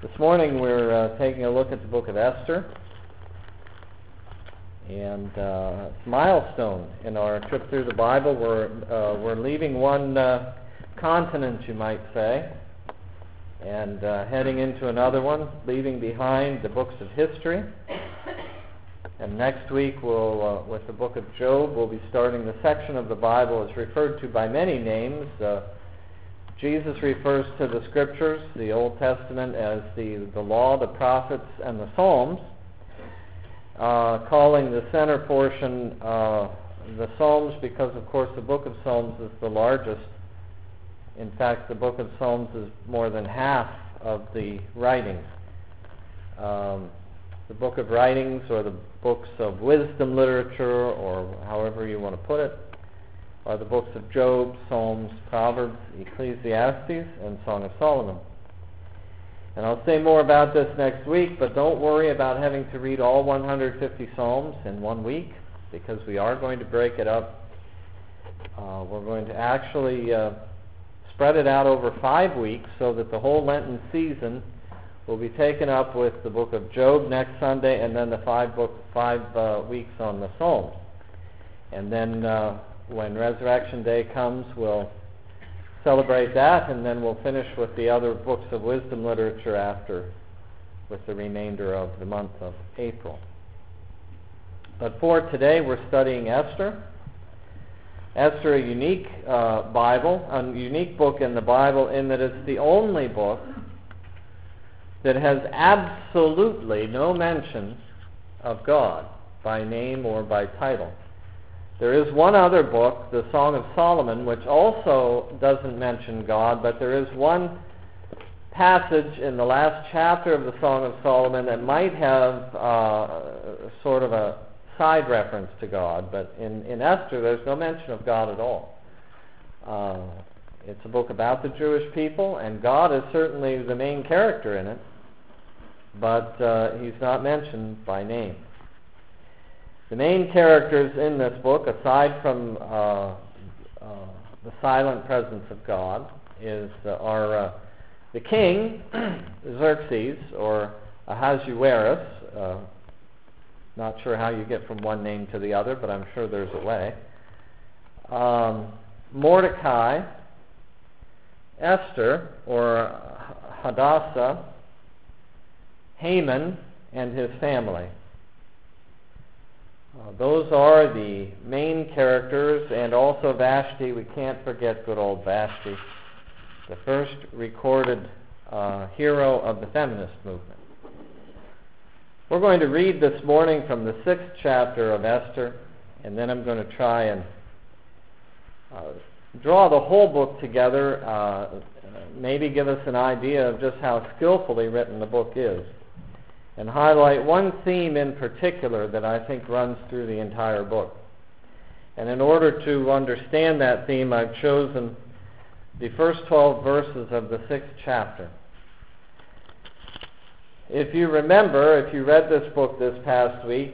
This morning we're taking a look at the book of Esther, and it's a milestone in our trip through the Bible. We're leaving one continent, you might say, and heading into another one, leaving behind the books of history. And next week, with the book of Job, we'll be starting the section of the Bible that's referred to by many names. Jesus refers to the Scriptures, the Old Testament, as the Law, the Prophets, and the Psalms, calling the center portion the Psalms because, of course, the book of Psalms is the largest. In fact, the book of Psalms is more than half of the writings. The book of writings, or the books of wisdom literature, or however you want to put it, are the books of Job, Psalms, Proverbs, Ecclesiastes, and Song of Solomon. And I'll say more about this next week, but don't worry about having to read all 150 Psalms in 1 week, because we are going to break it up. We're going to actually spread it out over 5 weeks so that the whole Lenten season will be taken up with the book of Job next Sunday, and then the 5 weeks on the Psalms. And then when Resurrection Day comes, we'll celebrate that, and then we'll finish with the other books of wisdom literature after, with the remainder of the month of April. But for today, we're studying Esther. Esther, a unique Bible, a unique book in the Bible in that it's the only book that has absolutely no mention of God by name or by title. There is one other book, the Song of Solomon, which also doesn't mention God, but there is one passage in the last chapter of the Song of Solomon that might have sort of a side reference to God, but in Esther there's no mention of God at all. It's a book about the Jewish people, and God is certainly the main character in it, but he's not mentioned by name. The main characters in this book, aside from the silent presence of God, are the king, Xerxes, or Ahasuerus. Not sure how you get from one name to the other, but I'm sure there's a way. Mordecai, Esther, or Hadassah, Haman, and his family. Those are the main characters, and also Vashti. We can't forget good old Vashti, the first recorded hero of the feminist movement. We're going to read this morning from the 6th chapter of Esther, and then I'm going to try and draw the whole book together, maybe give us an idea of just how skillfully written the book is, and highlight one theme in particular that I think runs through the entire book. And in order to understand that theme, I've chosen the first 12 verses of the 6th chapter. If you remember, if you read this book this past week,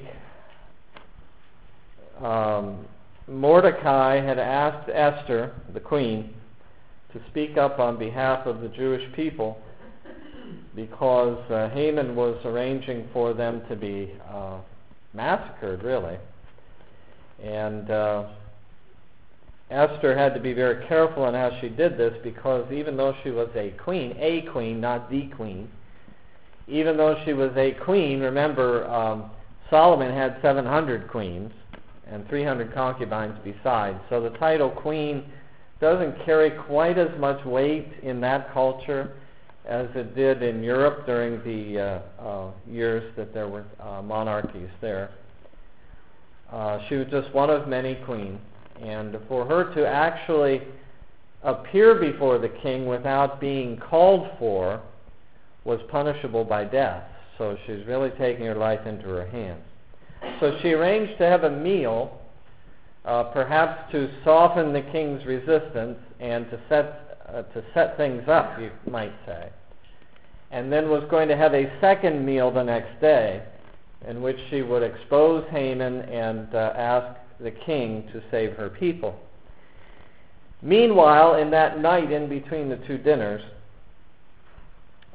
Mordecai had asked Esther, the queen, to speak up on behalf of the Jewish people because Haman was arranging for them to be massacred, really. And Esther had to be very careful in how she did this, because even though she was a queen, not the queen, even though she was a queen, remember, Solomon had 700 queens and 300 concubines besides. So the title queen doesn't carry quite as much weight in that culture as it did in Europe during the years that there were monarchies there. She was just one of many queens, and for her to actually appear before the king without being called for was punishable by death. So she's really taking her life into her hands. So she arranged to have a meal, perhaps to soften the king's resistance and to set things up, you might say. And then was going to have a second meal the next day, in which she would expose Haman and ask the king to save her people. Meanwhile, in that night in between the two dinners,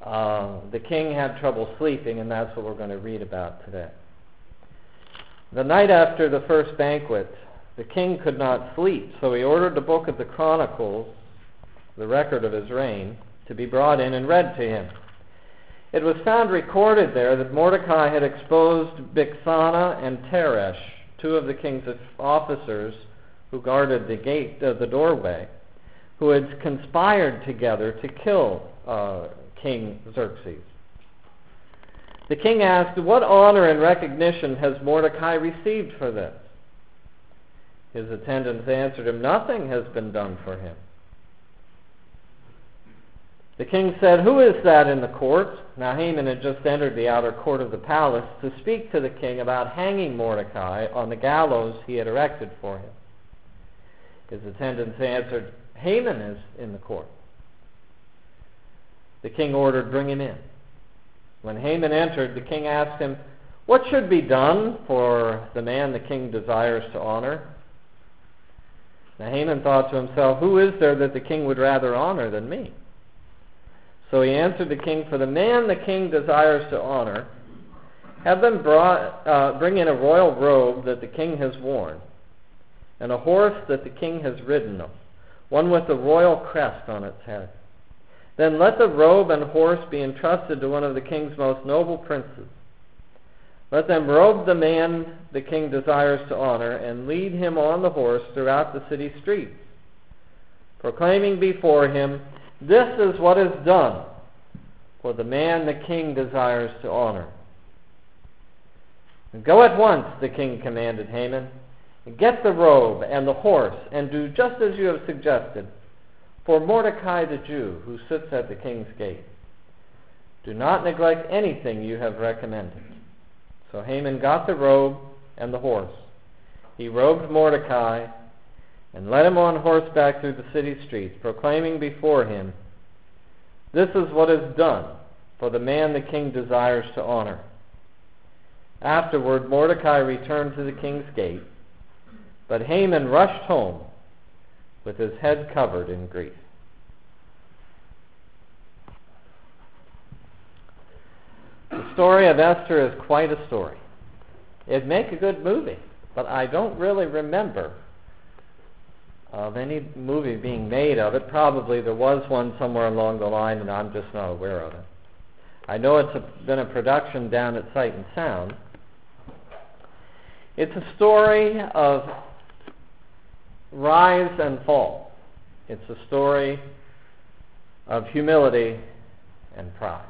the king had trouble sleeping, and that's what we're going to read about today. The night after the first banquet, the king could not sleep, so he ordered the book of the Chronicles, the record of his reign, to be brought in and read to him. It was found recorded there that Mordecai had exposed Bigthana and Teresh, two of the king's officers who guarded the gate, the doorway, who had conspired together to kill King Xerxes. The king asked, "What honor and recognition has Mordecai received for this?" His attendants answered him, "Nothing has been done for him." The king said, "Who is that in the court?" Now Haman had just entered the outer court of the palace to speak to the king about hanging Mordecai on the gallows he had erected for him. His attendants answered, "Haman is in the court." The king ordered, "Bring him in." When Haman entered, the king asked him, "What should be done for the man the king desires to honor?" Now Haman thought to himself, "Who is there that the king would rather honor than me?" So he answered the king, "For the man the king desires to honor, have them bring in a royal robe that the king has worn, and a horse that the king has ridden on, one with the royal crest on its head. Then let the robe and horse be entrusted to one of the king's most noble princes. Let them robe the man the king desires to honor and lead him on the horse throughout the city streets, proclaiming before him, 'This is what is done for the man the king desires to honor.'" "Go at once," the king commanded Haman, "and get the robe and the horse, and do just as you have suggested for Mordecai the Jew, who sits at the king's gate. Do not neglect anything you have recommended." So Haman got the robe and the horse. He robed Mordecai and led him on horseback through the city streets, proclaiming before him, "This is what is done for the man the king desires to honor." Afterward, Mordecai returned to the king's gate, but Haman rushed home with his head covered in grief. The story of Esther is quite a story. It'd make a good movie, but I don't really remember of any movie being made of it. Probably there was one somewhere along the line, and I'm just not aware of it. I know it's been a production down at Sight and Sound. It's a story of rise and fall. It's a story of humility and pride.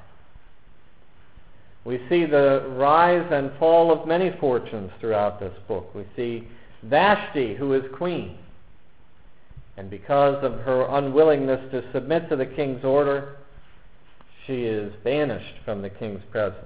We see the rise and fall of many fortunes throughout this book. We see Vashti, who is queen, and because of her unwillingness to submit to the king's order, she is banished from the king's presence.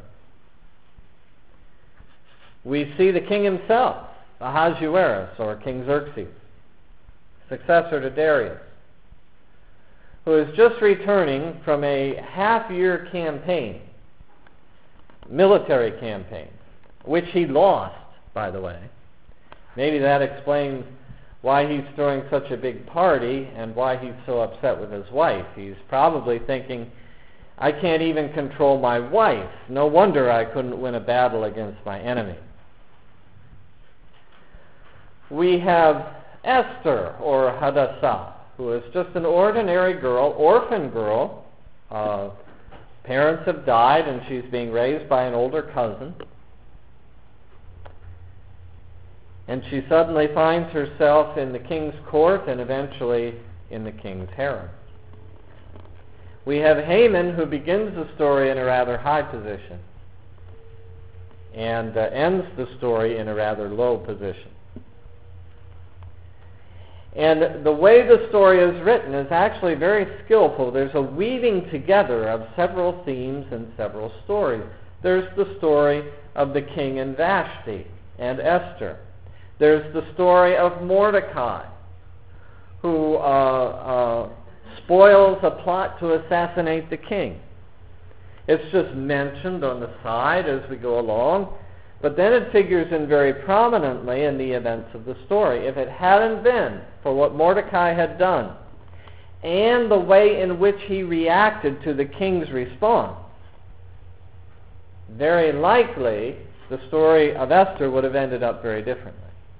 We see the king himself, Ahasuerus, or King Xerxes, successor to Darius, who is just returning from a half-year campaign, military campaign, which he lost, by the way. Maybe that explains why he's throwing such a big party and why he's so upset with his wife. He's probably thinking, "I can't even control my wife. No wonder I couldn't win a battle against my enemy." We have Esther, or Hadassah, who is just an ordinary girl, orphan girl. Parents have died, and she's being raised by an older cousin. And she suddenly finds herself in the king's court and eventually in the king's harem. We have Haman, who begins the story in a rather high position and ends the story in a rather low position. And the way the story is written is actually very skillful. There's a weaving together of several themes and several stories. There's the story of the king and Vashti and Esther. There's the story of Mordecai, who spoils a plot to assassinate the king. It's just mentioned on the side as we go along, but then it figures in very prominently in the events of the story. If it hadn't been for what Mordecai had done, and the way in which he reacted to the king's response, very likely the story of Esther would have ended up very differently.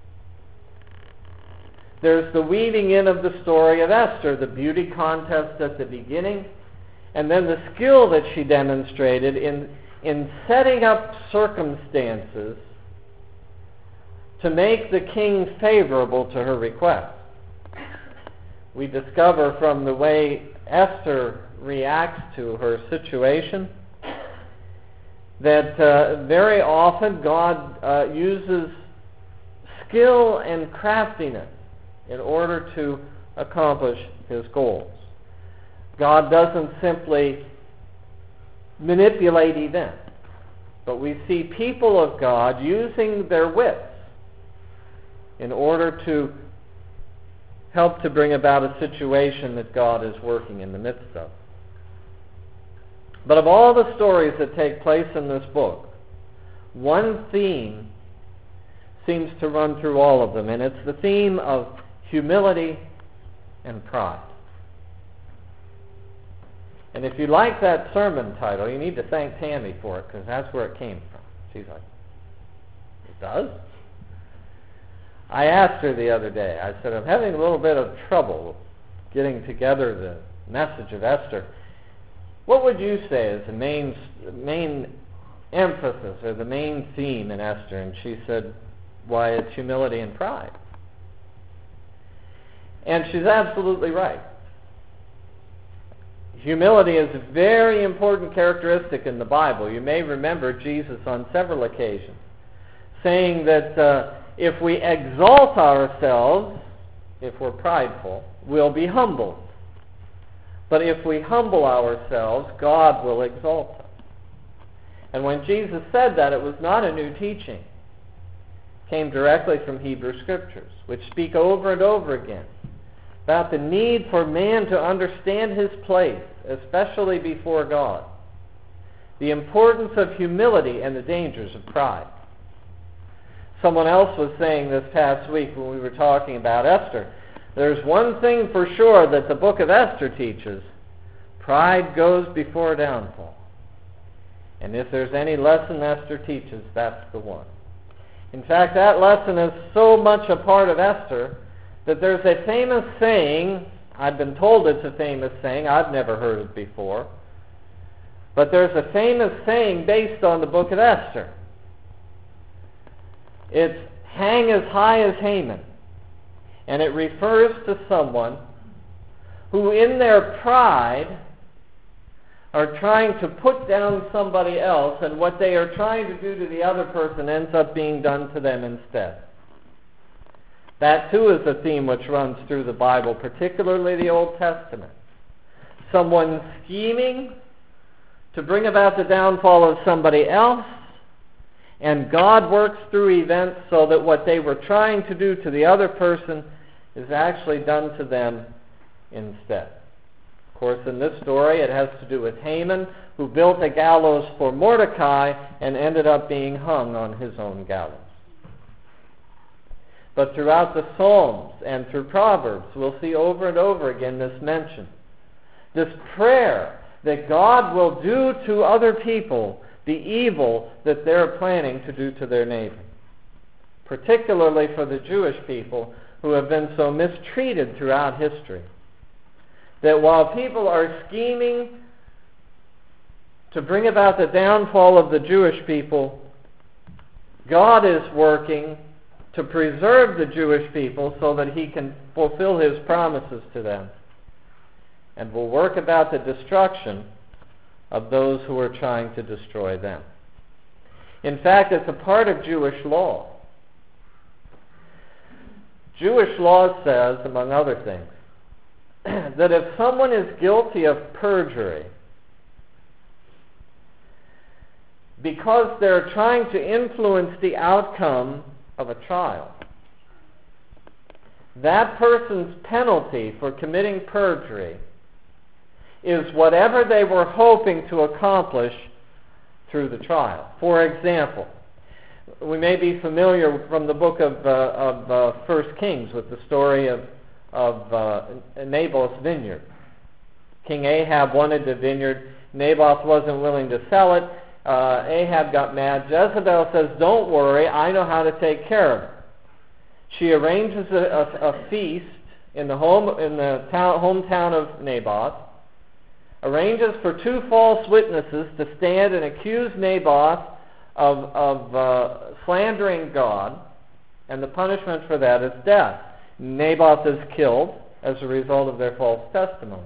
There's the weaving in of the story of Esther, the beauty contest at the beginning, and then the skill that she demonstrated in setting up circumstances to make the king favorable to her request. We discover from the way Esther reacts to her situation that very often God uses skill and craftiness in order to accomplish his goals. God doesn't simply manipulate events, but we see people of God using their wits in order to help to bring about a situation that God is working in the midst of. But of all the stories that take place in this book, one theme seems to run through all of them, and it's the theme of humility and pride. And if you like that sermon title, you need to thank Tammy for it, because that's where it came from. She's like, it does? I asked her the other day, I said, I'm having a little bit of trouble getting together the message of Esther. What would you say is the main emphasis or the main theme in Esther? And she said, why, it's humility and pride. And she's absolutely right. Humility is a very important characteristic in the Bible. You may remember Jesus on several occasions saying that if we exalt ourselves, if we're prideful, we'll be humbled. But if we humble ourselves, God will exalt us. And when Jesus said that, it was not a new teaching. It came directly from Hebrew Scriptures, which speak over and over again about the need for man to understand his place, especially before God. The importance of humility and the dangers of pride. Someone else was saying this past week when we were talking about Esther, there's one thing for sure that the book of Esther teaches: pride goes before downfall. And if there's any lesson Esther teaches, that's the one. In fact, that lesson is so much a part of Esther that there's a famous saying, I've been told it's a famous saying, I've never heard it before, but there's a famous saying based on the book of Esther. It's hang as high as Haman. And it refers to someone who in their pride are trying to put down somebody else, and what they are trying to do to the other person ends up being done to them instead. That too is a theme which runs through the Bible, particularly the Old Testament. Someone scheming to bring about the downfall of somebody else, and God works through events so that what they were trying to do to the other person is actually done to them instead. Of course, in this story, it has to do with Haman, who built a gallows for Mordecai and ended up being hung on his own gallows. But throughout the Psalms and through Proverbs, we'll see over and over again this mention, this prayer that God will do to other people the evil that they're planning to do to their neighbor. Particularly for the Jewish people who have been so mistreated throughout history. That while people are scheming to bring about the downfall of the Jewish people, God is working to preserve the Jewish people so that he can fulfill his promises to them, and will work about the destruction of those who are trying to destroy them. In fact, it's a part of Jewish law. Jewish law says, among other things, that if someone is guilty of perjury because they're trying to influence the outcome of a trial, that person's penalty for committing perjury is whatever they were hoping to accomplish through the trial. For example, we may be familiar from the book of 1 Kings with the story of Naboth's vineyard. King Ahab wanted the vineyard. Naboth wasn't willing to sell it. Ahab got mad. Jezebel says, "Don't worry, I know how to take care of it." She arranges a feast in the hometown of Naboth, arranges for 2 false witnesses to stand and accuse Naboth of slandering God, and the punishment for that is death. Naboth is killed as a result of their false testimony.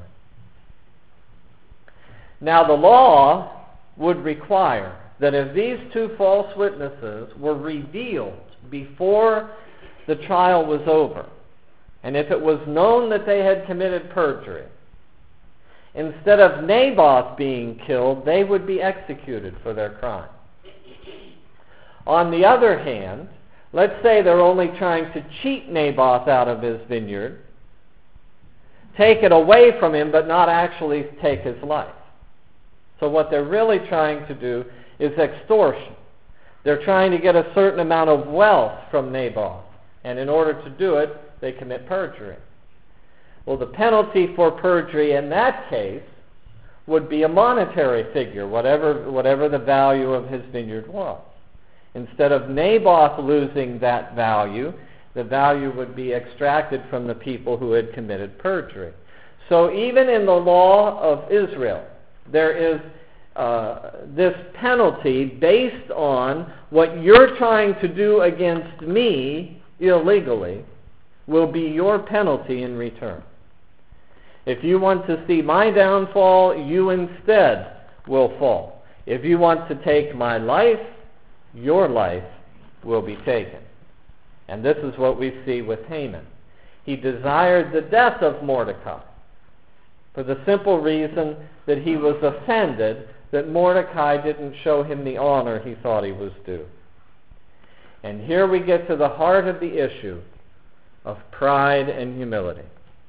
Now the law would require that if these 2 false witnesses were revealed before the trial was over, and if it was known that they had committed perjury, instead of Naboth being killed, they would be executed for their crime. On the other hand, let's say they're only trying to cheat Naboth out of his vineyard, take it away from him, but not actually take his life. So what they're really trying to do is extortion. They're trying to get a certain amount of wealth from Naboth, and in order to do it, they commit perjury. Well, the penalty for perjury in that case would be a monetary figure, whatever the value of his vineyard was. Instead of Naboth losing that value, the value would be extracted from the people who had committed perjury. So even in the law of Israel, there is this penalty based on what you're trying to do against me illegally will be your penalty in return. If you want to see my downfall, you instead will fall. If you want to take my life, your life will be taken. And this is what we see with Haman. He desired the death of Mordecai for the simple reason that he was offended that Mordecai didn't show him the honor he thought he was due. And here we get to the heart of the issue of pride and humility.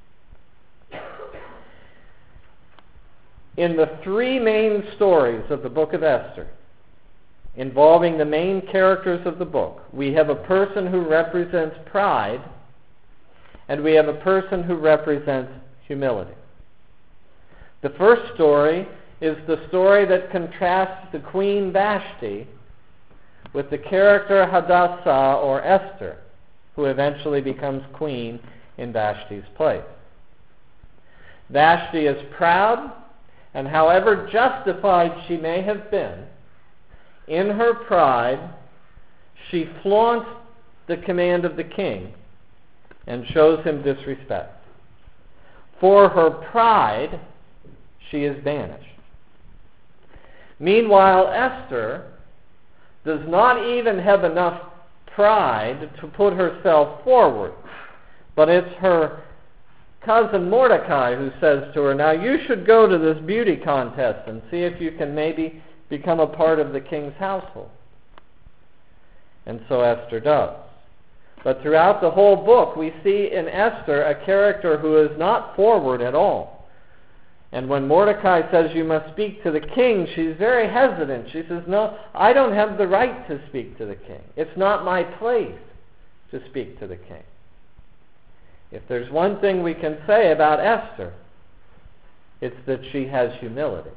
In the 3 main stories of the book of Esther, involving the main characters of the book, we have a person who represents pride, and we have a person who represents humility. The first story is the story that contrasts the Queen Vashti with the character Hadassah or Esther, who eventually becomes queen in Vashti's place. Vashti is proud, and however justified she may have been, in her pride, she flaunts the command of the king and shows him disrespect. For her pride, she is banished. Meanwhile, Esther does not even have enough pride to put herself forward, but it's her cousin Mordecai who says to her, "Now you should go to this beauty contest and see if you can maybe become a part of the king's household." And so Esther does. But throughout the whole book, we see in Esther a character who is not forward at all. And when Mordecai says, "You must speak to the king," she's very hesitant. She says, "No, I don't have the right to speak to the king. It's not my place to speak to the king." If there's one thing we can say about Esther, it's that she has humility.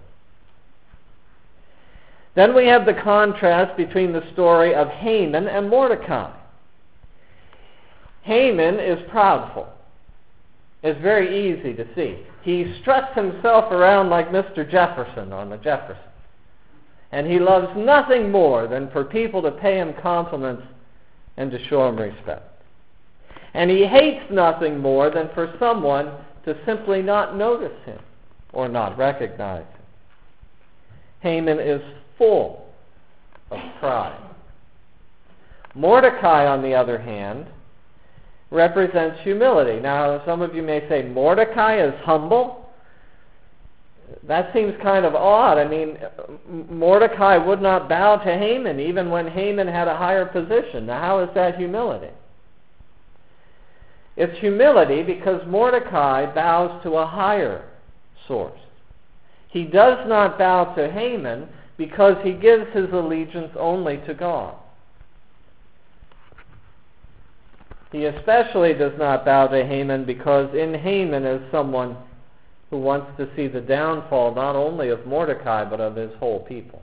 Then we have the contrast between the story of Haman and Mordecai. Haman is proudful. It's very easy to see. He struts himself around like Mr. Jefferson on the Jefferson. And he loves nothing more than for people to pay him compliments and to show him respect. And he hates nothing more than for someone to simply not notice him or not recognize him. Haman is full of pride. Mordecai, on the other hand, represents humility. Now, some of you may say, Mordecai is humble? That seems kind of odd. I mean, Mordecai would not bow to Haman even when Haman had a higher position. Now, how is that humility? It's humility because Mordecai bows to a higher source. He does not bow to Haman because he gives his allegiance only to God. He especially does not bow to Haman because in Haman is someone who wants to see the downfall not only of Mordecai but of his whole people.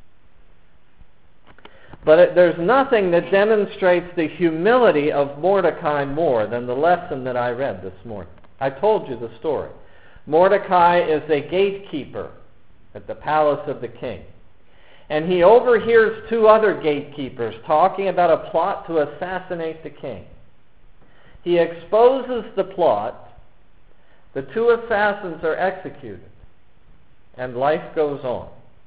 But there's nothing that demonstrates the humility of Mordecai more than the lesson that I read this morning. I told you the story. Mordecai is a gatekeeper at the palace of the king. And he overhears two other gatekeepers talking about a plot to assassinate the king. He exposes the plot. The two assassins are executed. And life goes on.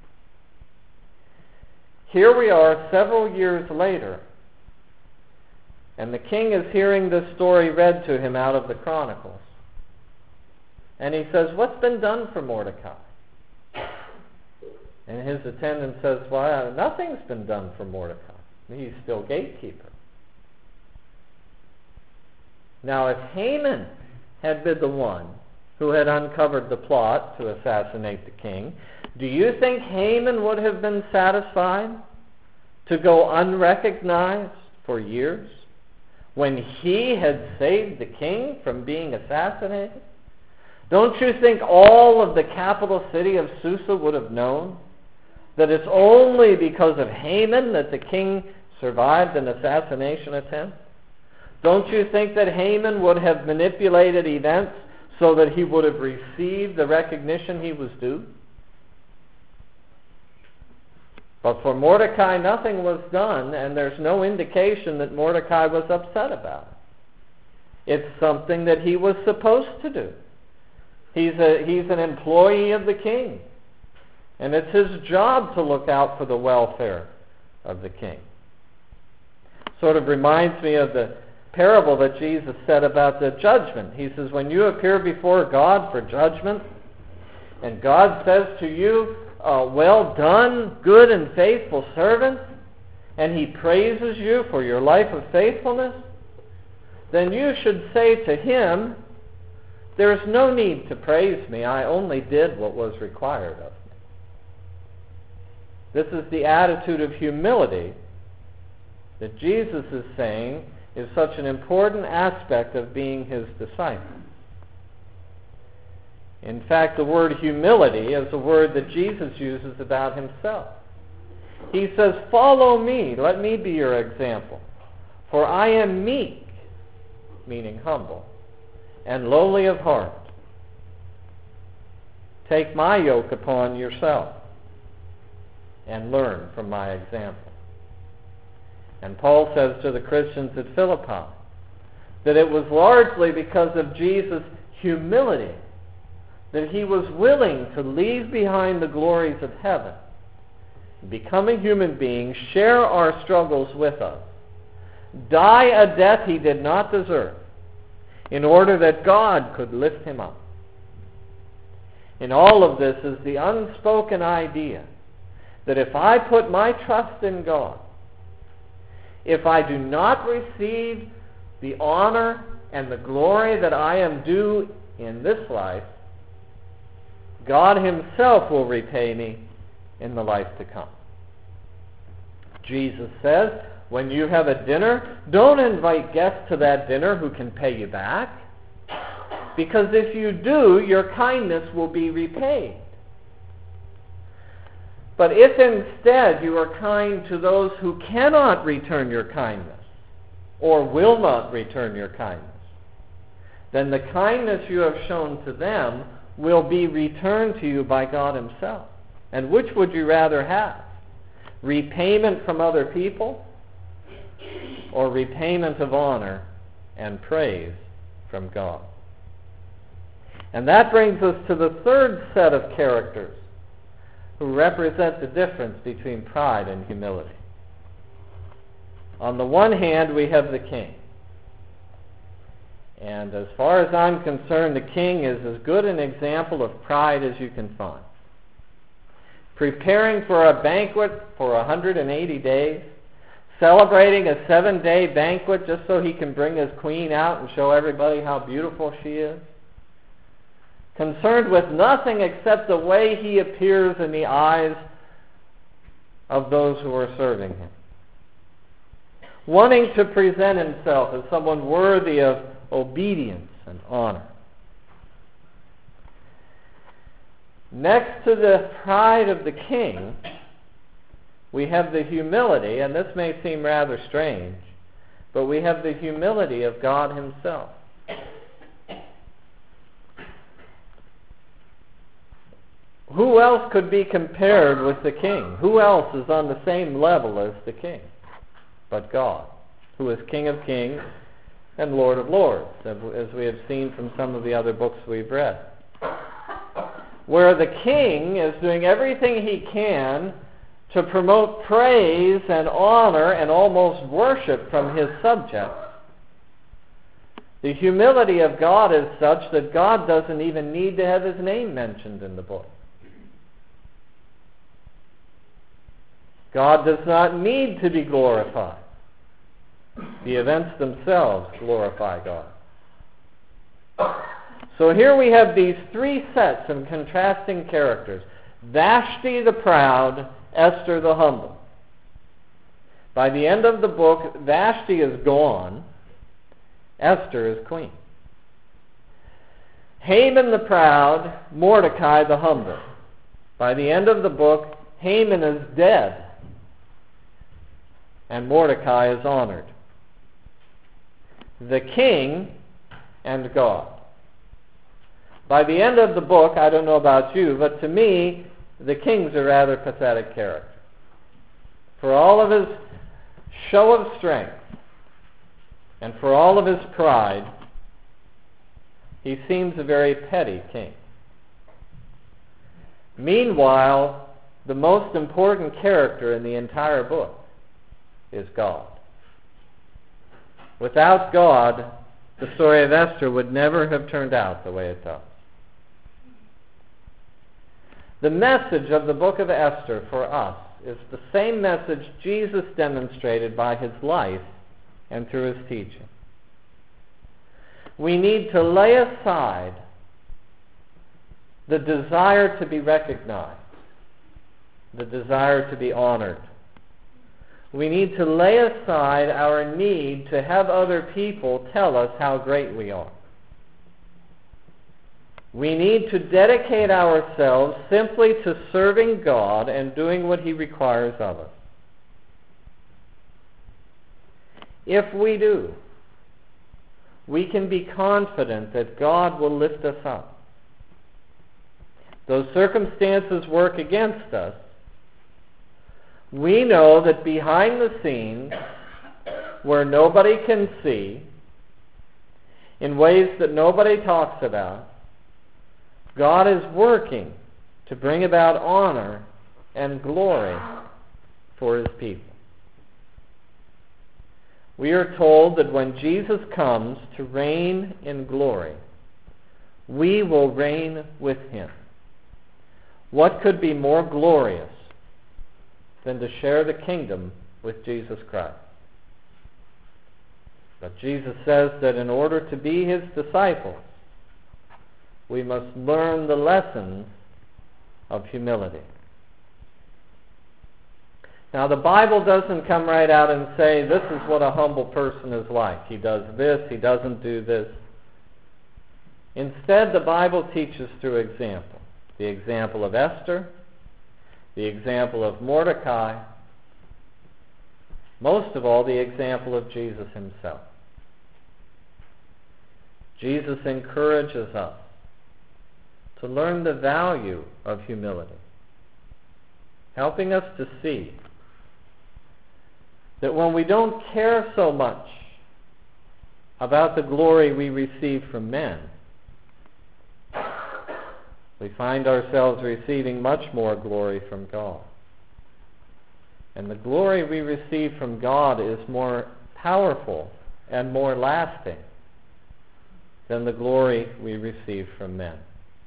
Here we are several years later. And the king is hearing this story read to him out of the Chronicles. And he says, "What's been done for Mordecai?" And his attendant says, "Well, nothing's been done for Mordecai. He's still gatekeeper." Now, if Haman had been the one who had uncovered the plot to assassinate the king, do you think Haman would have been satisfied to go unrecognized for years when he had saved the king from being assassinated? Don't you think all of the capital city of Susa would have known that it's only because of Haman that the king survived an assassination attempt? Don't you think that Haman would have manipulated events so that he would have received the recognition he was due? But for Mordecai, nothing was done, and there's no indication that Mordecai was upset about it. It's something that he was supposed to do. He's an employee of the king, and it's his job to look out for the welfare of the king. Sort of reminds me of the parable that Jesus said about the judgment. He says, when you appear before God for judgment, and God says to you, "Well done, good and faithful servant," and he praises you for your life of faithfulness, then you should say to him, "There's no need to praise me. I only did what was required of me." This is the attitude of humility that Jesus is saying is such an important aspect of being his disciple. In fact, the word humility is a word that Jesus uses about himself. He says, "Follow me, let me be your example. For I am meek," meaning humble, "and lowly of heart. Take my yoke upon yourself and learn from my example." And Paul says to the Christians at Philippi that it was largely because of Jesus' humility that he was willing to leave behind the glories of heaven, become a human being, share our struggles with us, die a death he did not deserve, in order that God could lift him up. In all of this is the unspoken idea that if I put my trust in God, if I do not receive the honor and the glory that I am due in this life, God himself will repay me in the life to come. Jesus says, when you have a dinner, don't invite guests to that dinner who can pay you back, because if you do, your kindness will be repaid. But if instead you are kind to those who cannot return your kindness, or will not return your kindness, then the kindness you have shown to them will be returned to you by God himself. And which would you rather have? Repayment from other people, or repayment of honor and praise from God? And that brings us to the third set of characters who represent the difference between pride and humility. On the one hand, we have the king. And as far as I'm concerned, the king is as good an example of pride as you can find. Preparing for a banquet for 180 days, celebrating a 7-day banquet just so he can bring his queen out and show everybody how beautiful she is. Concerned with nothing except the way he appears in the eyes of those who are serving him. wanting to present himself as someone worthy of obedience and honor. Next to the pride of the king, we have the humility, and this may seem rather strange, but we have the humility of God himself. Who else could be compared with the king? Who else is on the same level as the king but God, who is King of kings and Lord of lords, as we have seen from some of the other books we've read? Where the king is doing everything he can to promote praise and honor and almost worship from his subjects, the humility of God is such that God doesn't even need to have his name mentioned in the book. God does not need to be glorified. The events themselves glorify God. So here we have these three sets of contrasting characters. Vashti the proud, Esther the humble. By the end of the book, Vashti is gone. Esther is queen. Haman the proud, Mordecai the humble. By the end of the book, Haman is dead, and Mordecai is honored. The king and God. By the end of the book, I don't know about you, but to me, the king's a rather pathetic character. For all of his show of strength and for all of his pride, he seems a very petty king. Meanwhile, the most important character in the entire book is God. Without God, the story of Esther would never have turned out the way it does. The message of the book of Esther for us is the same message Jesus demonstrated by his life and through his teaching. We need to lay aside the desire to be recognized, the desire to be honored. We need to lay aside our need to have other people tell us how great we are. We need to dedicate ourselves simply to serving God and doing what he requires of us. If we do, we can be confident that God will lift us up. Though circumstances work against us, we know that behind the scenes, where nobody can see, in ways that nobody talks about, God is working to bring about honor and glory for his people. We are told that when Jesus comes to reign in glory, we will reign with him. What could be more glorious than to share the kingdom with Jesus Christ? But Jesus says that in order to be his disciples, we must learn the lessons of humility. Now, the Bible doesn't come right out and say, this is what a humble person is like. He does this, he doesn't do this. Instead, the Bible teaches through example. The example of Esther, the example of Mordecai, most of all, the example of Jesus himself. Jesus encourages us to learn the value of humility, helping us to see that when we don't care so much about the glory we receive from men, we find ourselves receiving much more glory from God. And the glory we receive from God is more powerful and more lasting than the glory we receive from men.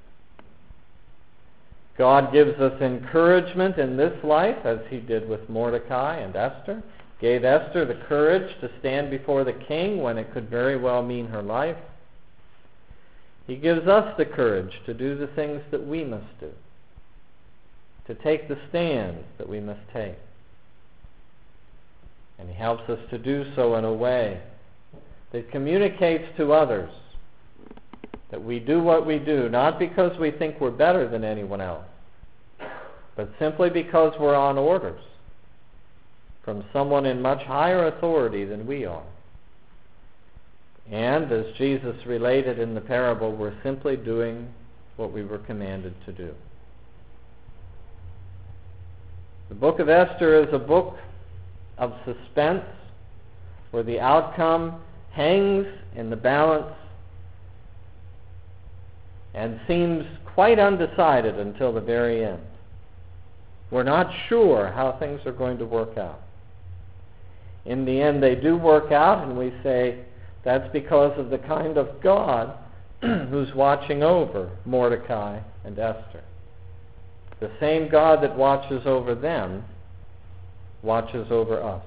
God gives us encouragement in this life, as he did with Mordecai and Esther. Gave Esther the courage to stand before the king when it could very well mean her life. He gives us the courage to do the things that we must do, to take the stands that we must take. And he helps us to do so in a way that communicates to others that we do what we do, not because we think we're better than anyone else, but simply because we're on orders from someone in much higher authority than we are. And as Jesus related in the parable, we're simply doing what we were commanded to do. The book of Esther is a book of suspense where the outcome hangs in the balance and seems quite undecided until the very end. We're not sure how things are going to work out. In the end, they do work out, and we say that's because of the kind of God who's watching over Mordecai and Esther. The same God that watches over them watches over us.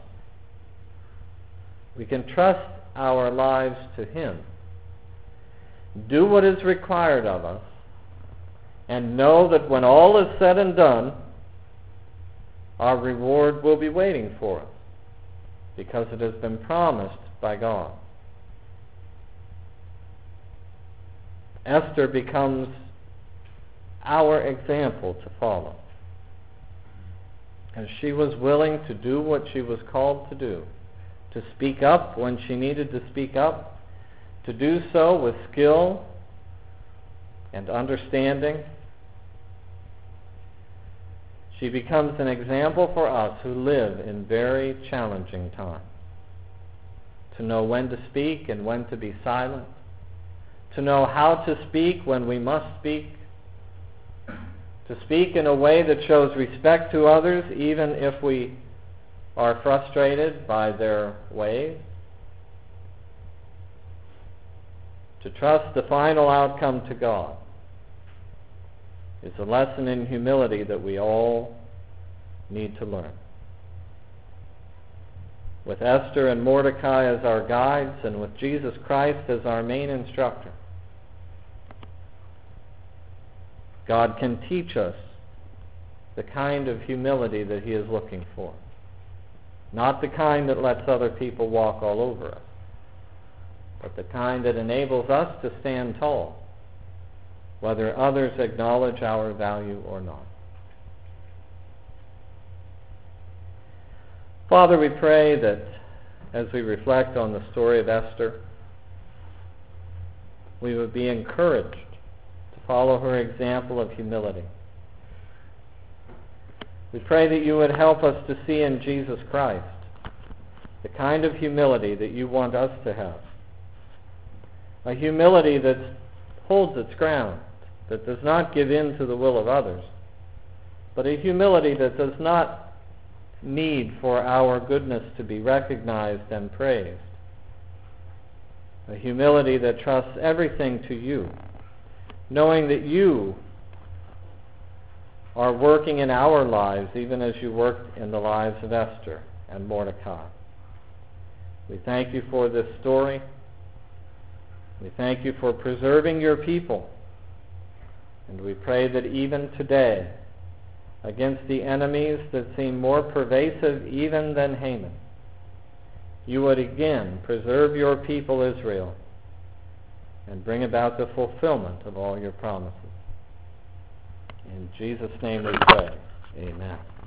We can trust our lives to him, do what is required of us, and know that when all is said and done, our reward will be waiting for us, because it has been promised by God. Esther becomes our example to follow, as she was willing to do what she was called to do, to speak up when she needed to speak up, to do so with skill and understanding. She becomes an example for us who live in very challenging times, to know when to speak and when to be silent, to know how to speak when we must speak, to speak in a way that shows respect to others even if we are frustrated by their ways, to trust the final outcome to God. It's a lesson in humility that we all need to learn. With Esther and Mordecai as our guides, and with Jesus Christ as our main instructor, God can teach us the kind of humility that he is looking for. Not the kind that lets other people walk all over us, but the kind that enables us to stand tall, whether others acknowledge our value or not. Father, we pray that as we reflect on the story of Esther, we would be encouraged to follow her example of humility. We pray that you would help us to see in Jesus Christ the kind of humility that you want us to have. A humility that holds its ground, that does not give in to the will of others, but a humility that does not need for our goodness to be recognized and praised. A humility that trusts everything to you, knowing that you are working in our lives even as you worked in the lives of Esther and Mordecai. We thank you for this story. We thank you for preserving your people. And we pray that even today, against the enemies that seem more pervasive even than Haman, you would again preserve your people Israel and bring about the fulfillment of all your promises. In Jesus' name we pray. Amen.